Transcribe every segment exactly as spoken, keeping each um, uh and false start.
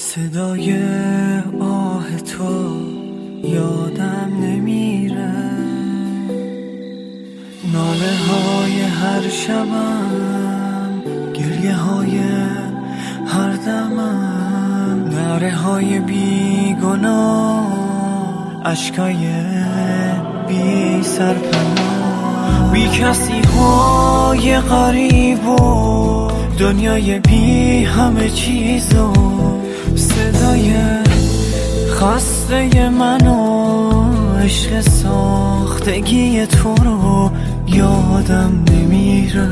صدای آه تو یادم نمیره، ناله های هر شبم، گریه های هر دمم، نره های بیگناه، عشقای بی سرپناه، بی کسی های غریب و دنیای بی همه چیزو، صدای خسته من و عشق ساختگی تو رو یادم نمیره،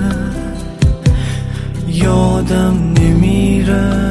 یادم نمیره.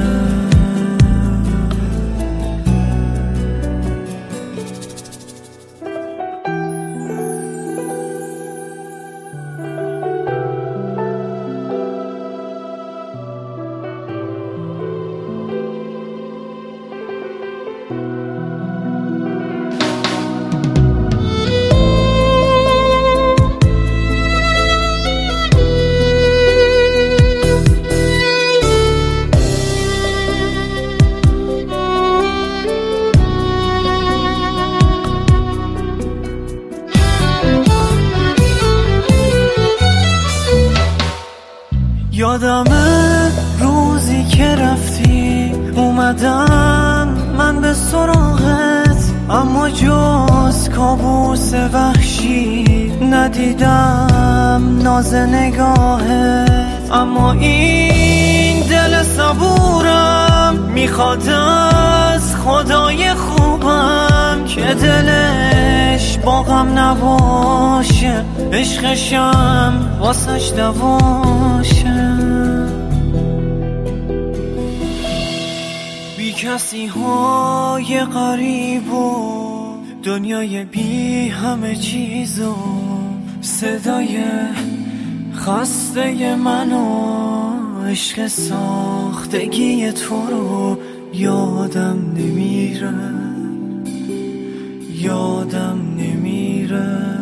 یادمه روزی که رفتی، اومدم من به سراغت، اما جز کابوس وحشی ندیدم ناز نگاهت. اما این دل صبورم میخواد از خدای خوبم که دلش با غم نباشه، عشقشم واسش دواشه. بی کسی های غریب و دنیای بی همه چیزو، صدای خسته من و عشق ساختگی تو رو یادم نمیره، یادم نمیره.